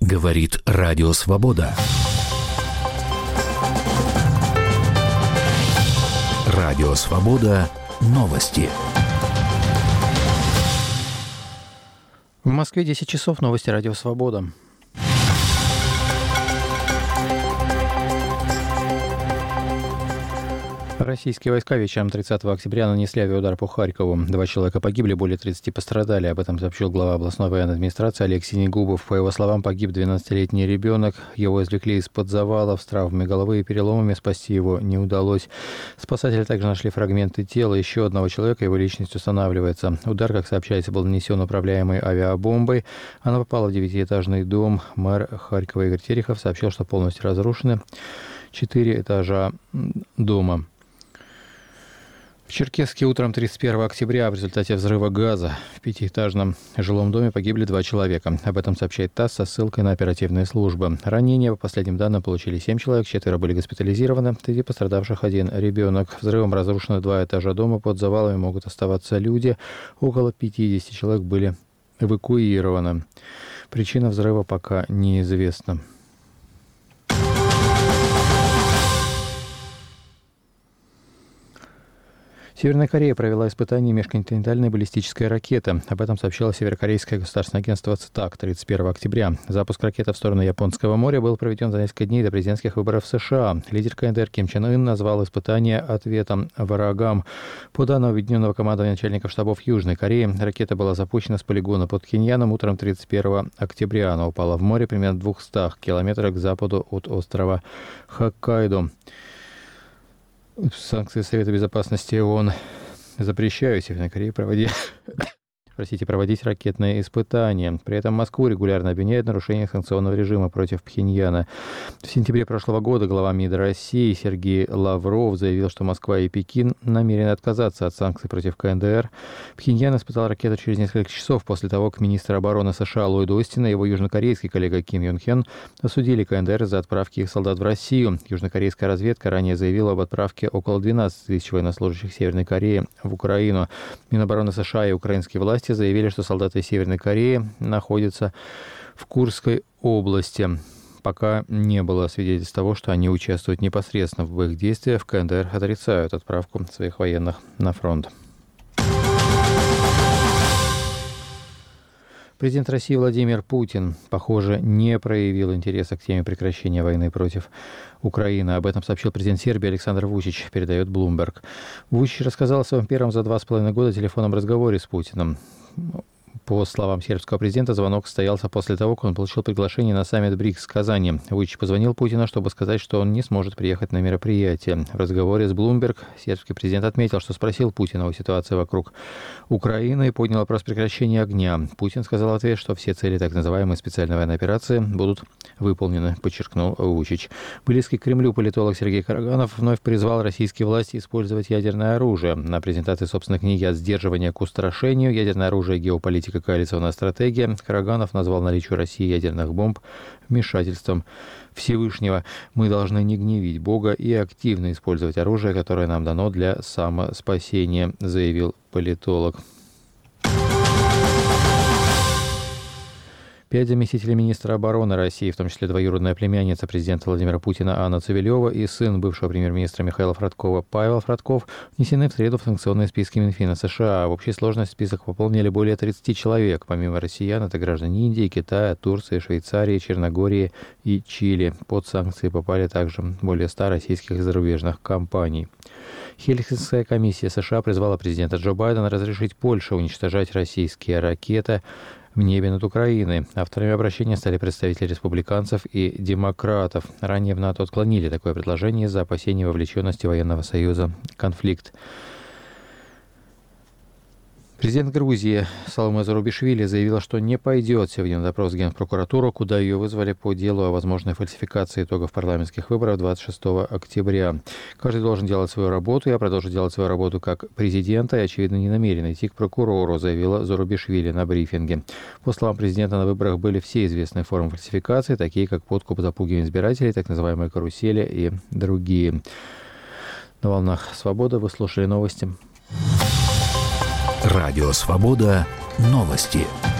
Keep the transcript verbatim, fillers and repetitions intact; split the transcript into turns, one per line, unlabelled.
Говорит Радио Свобода. Радио Свобода. Новости.
В Москве десять часов. Новости Радио Свобода. Российские войска вечером тридцатого октября нанесли авиаудар по Харькову. Два человека погибли, более тридцати пострадали. Об этом сообщил глава областной военной администрации Олег Синегубов. По его словам, погиб двенадцатилетний ребенок. Его извлекли из-под завалов с травмами головы и переломами. Спасти его не удалось. Спасатели также нашли фрагменты тела еще одного человека. Его личность устанавливается. Удар, как сообщается, был нанесен управляемой авиабомбой. Она попала в девятиэтажный дом. Мэр Харькова Игорь Терехов сообщил, что полностью разрушены четыре этажа дома. В Черкесске утром тридцать первого октября в результате взрыва газа в пятиэтажном жилом доме погибли два человека. Об этом сообщает ТАСС со ссылкой на оперативные службы. Ранения, по последним данным, получили семь человек, четверо были госпитализированы, среди пострадавших один ребенок. Взрывом разрушены два этажа дома, под завалами могут оставаться люди. Около пятьдесят человек были эвакуированы. Причина взрыва пока неизвестна. Северная Корея провела испытание межконтинентальной баллистической ракеты. Об этом сообщило северокорейское государственное агентство ЦИТАК тридцать первого октября. Запуск ракеты в сторону Японского моря был проведен за несколько дней до президентских выборов в США. Лидер КНДР Ким Чен Ын назвал испытание ответом врагам. По данным Объединенного командования начальников штабов Южной Кореи, ракета была запущена с полигона под Пхеньяном утром тридцать первого октября. Она упала в море примерно в двухстах километрах к западу от острова Хоккайдо. Санкции Совета Безопасности ООН запрещают Северной Корее проводить, простите, проводить ракетные испытания. При этом Москву регулярно обвиняют в нарушениях санкционного режима против Пхеньяна. В сентябре прошлого года глава МИД России Сергей Лавров заявил, что Москва и Пекин намерены отказаться от санкций против КНДР. Пхеньян испытал ракету через несколько часов после того, как министр обороны США Ллойд Остин и его южнокорейский коллега Ким Йон Хен осудили КНДР за отправки их солдат в Россию. Южнокорейская разведка ранее заявила об отправке около двенадцати тысяч военнослужащих Северной Кореи в Украину. Минобороны США и украинские власти заявили, что солдаты Северной Кореи находятся в Курской области. Пока не было свидетельств того, что они участвуют непосредственно в боевых действиях. В КНДР отрицают отправку своих военных на фронт. Президент России Владимир Путин, похоже, не проявил интереса к теме прекращения войны против Украины. Об этом сообщил президент Сербии Александр Вучич, передает Bloomberg. Вучич рассказал о своем первом за два с половиной года телефонном разговоре с Путиным. По словам сербского президента, звонок состоялся после того, как он получил приглашение на саммит БРИКС в Казани. Вучич позвонил Путину, чтобы сказать, что он не сможет приехать на мероприятие. В разговоре с Bloomberg сербский президент отметил, что спросил Путина о ситуации вокруг Украины и поднял вопрос прекращения огня. Путин сказал в ответ, что все цели так называемой специальной военной операции будут выполнены, подчеркнул Вучич. Близкий к Кремлю политолог Сергей Караганов вновь призвал российские власти использовать ядерное оружие. На презентации собственной книги «От сдерживания к устрашению. Ядерное оружие. Геополитика. Коалиционная стратегия» Караганов назвал наличие России ядерных бомб вмешательством Всевышнего. «Мы должны не гневить Бога и активно использовать оружие, которое нам дано для самоспасения», заявил политолог. Пять заместителей министра обороны России, в том числе двоюродная племянница президента Владимира Путина Анна Цивилева и сын бывшего премьер-министра Михаила Фродкова Павел Фродков, внесены в среду в санкционные списки Минфина США. В общей сложности список пополнили более тридцати человек. Помимо россиян, это граждане Индии, Китая, Турции, Швейцарии, Черногории и Чили. Под санкции попали также более ста российских и зарубежных компаний. Хельсинкская комиссия США призвала президента Джо Байдена разрешить Польше уничтожать российские ракеты в небе над Украиной. Авторами обращения стали представители республиканцев и демократов. Ранее в НАТО отклонили такое предложение из-за опасений вовлеченности военного союза в конфликт. Президент Грузии Саломе Зурабишвили заявила, что не пойдет сегодня на допрос в Генпрокуратуру, куда ее вызвали по делу о возможной фальсификации итогов парламентских выборов двадцать шестого октября. Каждый должен делать свою работу. Я продолжу делать свою работу как президента и, очевидно, не намерен идти к прокурору, заявила Зурабишвили на брифинге. По словам президента, на выборах были все известные формы фальсификации, такие как подкуп, запугивание избирателей, так называемые карусели и другие. На волнах «Свобода» вы слушали новости.
Радио «Свобода». Новости.